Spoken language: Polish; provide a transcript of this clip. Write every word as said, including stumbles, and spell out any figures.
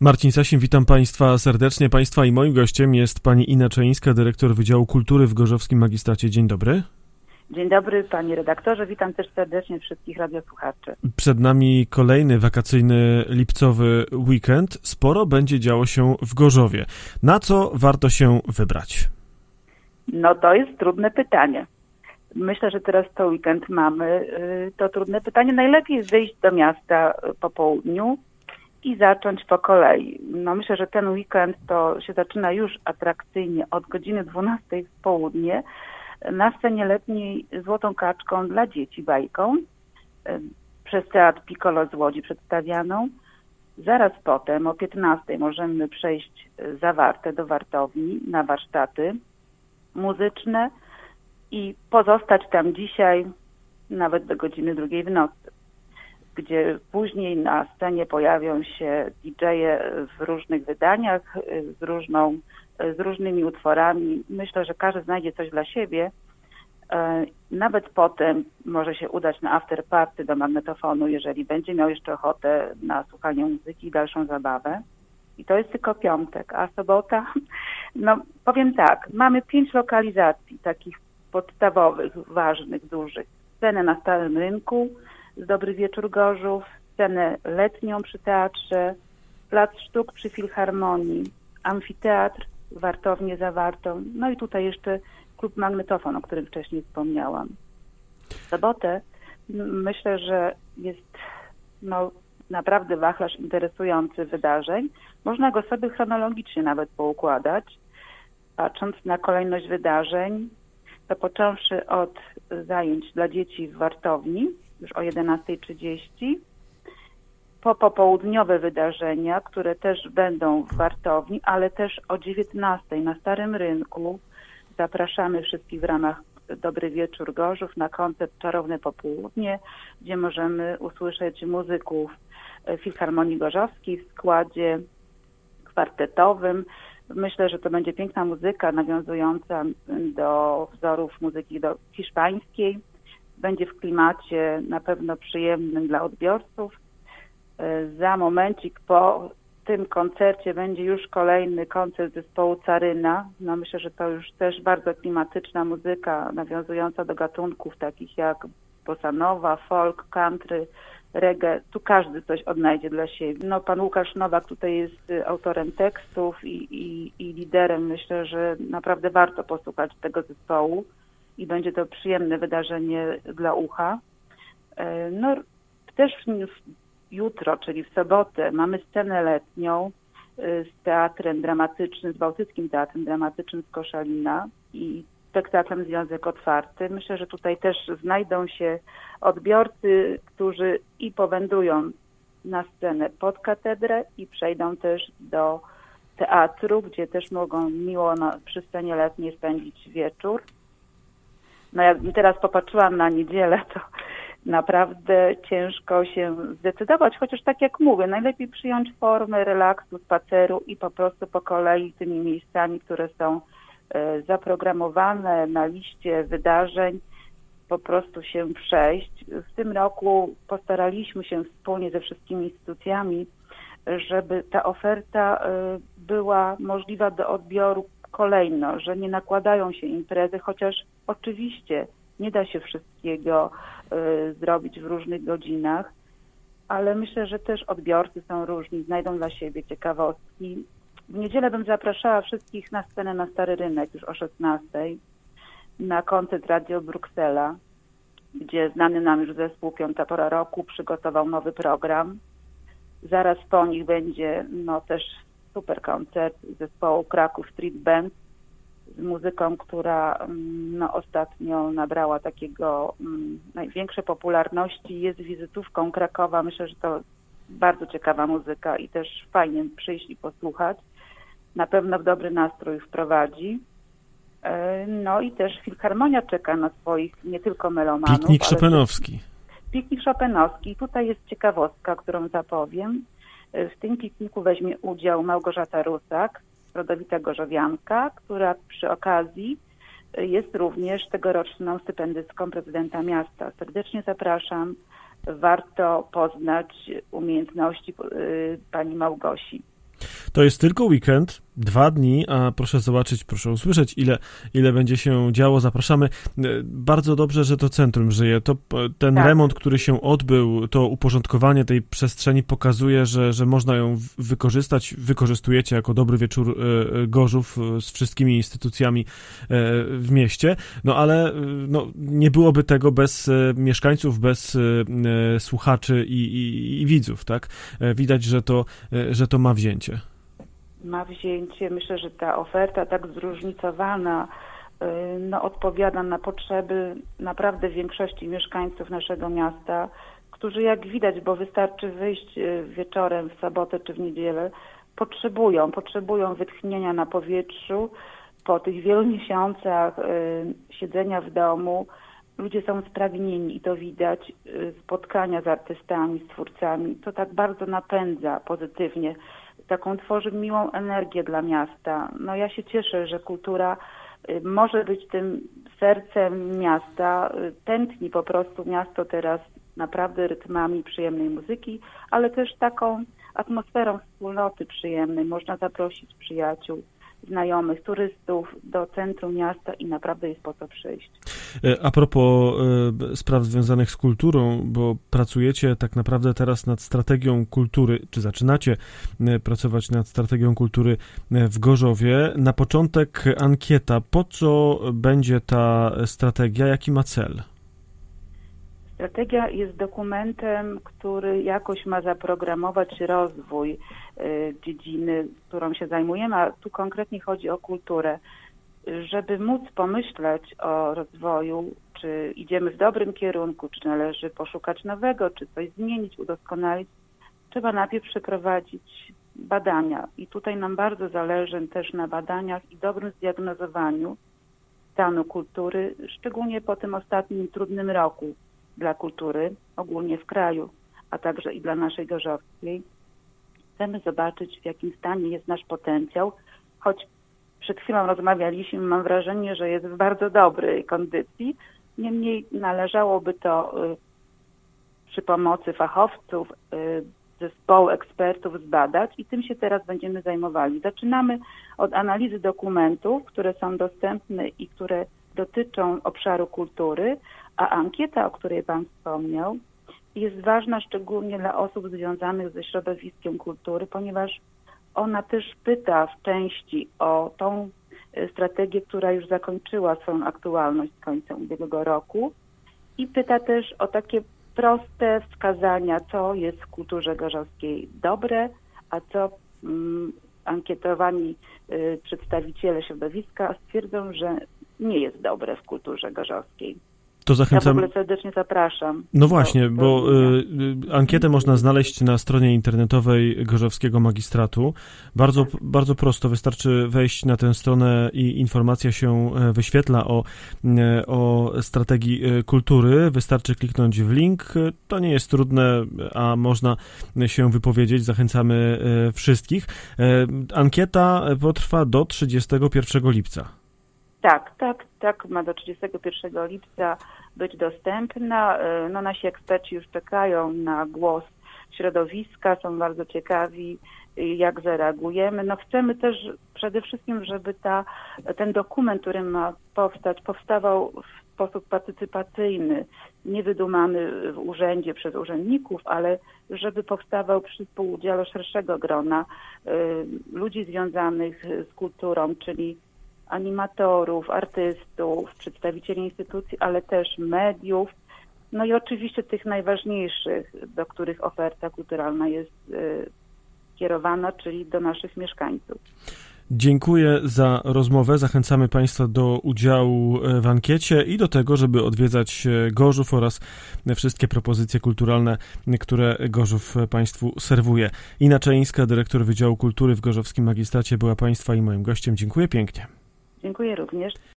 Marcin Sasin, witam Państwa serdecznie. Państwa i moim gościem jest pani Inna Czaińska, dyrektor Wydziału Kultury w Gorzowskim Magistracie. Dzień dobry. Dzień dobry, panie redaktorze. Witam też serdecznie wszystkich radiosłuchaczy. Przed nami kolejny wakacyjny lipcowy weekend. Sporo będzie działo się w Gorzowie. Na co warto się wybrać? No to jest trudne pytanie. Myślę, że teraz to weekend mamy. To trudne pytanie. Najlepiej jest wyjść do miasta po południu i zacząć po kolei. No myślę, że ten weekend to się zaczyna już atrakcyjnie od godziny dwunastej w południe na scenie letniej Złotą Kaczką dla dzieci bajką przez Teatr Piccolo z Łodzi przedstawianą. Zaraz potem o piętnastej możemy przejść za Wartę do Wartowni na warsztaty muzyczne i pozostać tam dzisiaj nawet do godziny drugiej w nocy, gdzie później na scenie pojawią się didżeje w różnych wydaniach, z, różną, z różnymi utworami. Myślę, że każdy znajdzie coś dla siebie. Nawet potem może się udać na afterparty do magnetofonu, jeżeli będzie miał jeszcze ochotę na słuchanie muzyki i dalszą zabawę. I to jest tylko piątek, a sobota, no powiem tak, mamy pięć lokalizacji takich podstawowych, ważnych, dużych. Scenę na Starym Rynku, z Dobry Wieczór Gorzów, scenę letnią przy teatrze, Plac Sztuk przy Filharmonii, amfiteatr, wartownię za Wartą, no i tutaj jeszcze klub Magnetofon, o którym wcześniej wspomniałam. W sobotę myślę, że jest no, naprawdę wachlarz interesujący wydarzeń. Można go sobie chronologicznie nawet poukładać, patrząc na kolejność wydarzeń, to począwszy od zajęć dla dzieci w Wartowni, już o jedenastej trzydzieści, po popołudniowe wydarzenia, które też będą w Wartowni, ale też o dziewiętnastej na Starym Rynku. Zapraszamy wszystkich w ramach Dobry Wieczór Gorzów na koncert Czarowne Popołudnie, gdzie możemy usłyszeć muzyków Filharmonii Gorzowskiej w składzie kwartetowym. Myślę, że to będzie piękna muzyka nawiązująca do wzorów muzyki do hiszpańskiej. Będzie w klimacie na pewno przyjemnym dla odbiorców. Za momencik po tym koncercie będzie już kolejny koncert zespołu Caryna. No myślę, że to już też bardzo klimatyczna muzyka nawiązująca do gatunków takich jak bossa nova, folk, country, reggae. Tu każdy coś odnajdzie dla siebie. No pan Łukasz Nowak tutaj jest autorem tekstów i, i, i liderem. Myślę, że naprawdę warto posłuchać tego zespołu i będzie to przyjemne wydarzenie dla ucha. No też jutro, czyli w sobotę, mamy scenę letnią z teatrem dramatycznym, z Bałtyckim Teatrem Dramatycznym z Koszalina i spektaklem Związek Otwarty. Myślę, że tutaj też znajdą się odbiorcy, którzy i powędrują na scenę pod katedrę i przejdą też do teatru, gdzie też mogą miło na, przy scenie letniej spędzić wieczór. No jakbym teraz popatrzyłam na niedzielę, to naprawdę ciężko się zdecydować, chociaż tak jak mówię, najlepiej przyjąć formę relaksu, spaceru i po prostu po kolei tymi miejscami, które są zaprogramowane na liście wydarzeń, po prostu się przejść. W tym roku postaraliśmy się wspólnie ze wszystkimi instytucjami, żeby ta oferta była możliwa do odbioru kolejno, że nie nakładają się imprezy, chociaż oczywiście nie da się wszystkiego y, zrobić w różnych godzinach, ale myślę, że też odbiorcy są różni, znajdą dla siebie ciekawostki. W niedzielę bym zapraszała wszystkich na scenę na Stary Rynek już o szesnastej na koncert Radio Bruksela, gdzie znany nam już zespół Piąta Pora Roku przygotował nowy program. Zaraz po nich będzie no też super koncert zespołu Kraków Street Band z muzyką, która no, ostatnio nabrała takiego um, największej popularności. Jest wizytówką Krakowa. Myślę, że to bardzo ciekawa muzyka i też fajnie przyjść i posłuchać. Na pewno w dobry nastrój wprowadzi. No i też Filharmonia czeka na swoich nie tylko melomanów. Piknik Chopinowski. Piknik Chopinowski. Tutaj jest ciekawostka, którą zapowiem. W tym pikniku weźmie udział Małgorzata Rusak, rodowita gorzowianka, która przy okazji jest również tegoroczną stypendystką prezydenta miasta. Serdecznie zapraszam. Warto poznać umiejętności pani Małgosi. To jest tylko weekend, dwa dni, a proszę zobaczyć, proszę usłyszeć, ile, ile będzie się działo. Zapraszamy. Bardzo dobrze, że to centrum żyje. To, ten tak. remont, który się odbył, to uporządkowanie tej przestrzeni pokazuje, że, że można ją wykorzystać. Wykorzystujecie jako dobry wieczór Gorzów z wszystkimi instytucjami w mieście. No ale no, nie byłoby tego bez mieszkańców, bez słuchaczy i, i, i widzów, tak? Widać, że to, że to ma wzięcie. Ma wzięcie. Myślę, że ta oferta tak zróżnicowana no, odpowiada na potrzeby naprawdę większości mieszkańców naszego miasta, którzy jak widać, bo wystarczy wyjść wieczorem w sobotę czy w niedzielę, potrzebują, potrzebują wytchnienia na powietrzu. Po tych wielu miesiącach siedzenia w domu ludzie są spragnieni i to widać, spotkania z artystami, z twórcami. To tak bardzo napędza pozytywnie. Taką tworzy miłą energię dla miasta. No ja się cieszę, że kultura może być tym sercem miasta. Tętni po prostu miasto teraz naprawdę rytmami przyjemnej muzyki, ale też taką atmosferą wspólnoty przyjemnej. Można zaprosić przyjaciół, znajomych, turystów do centrum miasta i naprawdę jest po co przyjść. A propos e, spraw związanych z kulturą, bo pracujecie tak naprawdę teraz nad strategią kultury, czy zaczynacie e, pracować nad strategią kultury w Gorzowie. Na początek ankieta. Po co będzie ta strategia? Jaki ma cel? Strategia jest dokumentem, który jakoś ma zaprogramować rozwój y, dziedziny, którą się zajmujemy, a tu konkretnie chodzi o kulturę. Żeby móc pomyśleć o rozwoju, czy idziemy w dobrym kierunku, czy należy poszukać nowego, czy coś zmienić, udoskonalić, trzeba najpierw przeprowadzić badania. I tutaj nam bardzo zależy też na badaniach i dobrym zdiagnozowaniu stanu kultury, szczególnie po tym ostatnim trudnym roku dla kultury, ogólnie w kraju, a także i dla naszej gorzowskiej. Chcemy zobaczyć, w jakim stanie jest nasz potencjał, choć przed chwilą rozmawialiśmy, mam wrażenie, że jest w bardzo dobrej kondycji. Niemniej należałoby to y, przy pomocy fachowców, y, zespołu ekspertów zbadać i tym się teraz będziemy zajmowali. Zaczynamy od analizy dokumentów, które są dostępne i które dotyczą obszaru kultury, a ankieta, o której Pan wspomniał, jest ważna szczególnie dla osób związanych ze środowiskiem kultury, ponieważ ona też pyta w części o tą strategię, która już zakończyła swoją aktualność z końcem ubiegłego roku i pyta też o takie proste wskazania, co jest w kulturze gorzowskiej dobre, a co mm, ankietowani y, przedstawiciele środowiska stwierdzą, że nie jest dobre w kulturze gorzowskiej. To zachęcam. Ja w ogóle serdecznie zapraszam. No właśnie, do, do bo y, ankietę można znaleźć na stronie internetowej Gorzowskiego Magistratu. Bardzo, bardzo prosto, wystarczy wejść na tę stronę i informacja się wyświetla o, o strategii kultury. Wystarczy kliknąć w link. To nie jest trudne, a można się wypowiedzieć. Zachęcamy wszystkich. Ankieta potrwa do trzydziestego pierwszego lipca. Tak, tak, tak, ma do trzydziestego pierwszego lipca być dostępna. No, nasi eksperci już czekają na głos środowiska, są bardzo ciekawi, jak zareagujemy. No, chcemy też przede wszystkim, żeby ta, ten dokument, który ma powstać, powstawał w sposób partycypacyjny, nie wydumany w urzędzie przez urzędników, ale żeby powstawał przy współudziale szerszego grona y, ludzi związanych z kulturą, czyli animatorów, artystów, przedstawicieli instytucji, ale też mediów, no i oczywiście tych najważniejszych, do których oferta kulturalna jest y, kierowana, czyli do naszych mieszkańców. Dziękuję za rozmowę. Zachęcamy Państwa do udziału w ankiecie i do tego, żeby odwiedzać Gorzów oraz wszystkie propozycje kulturalne, które Gorzów Państwu serwuje. Ina Czajińska, dyrektor Wydziału Kultury w Gorzowskim Magistracie, była Państwa i moim gościem. Dziękuję pięknie. Dziękuję również.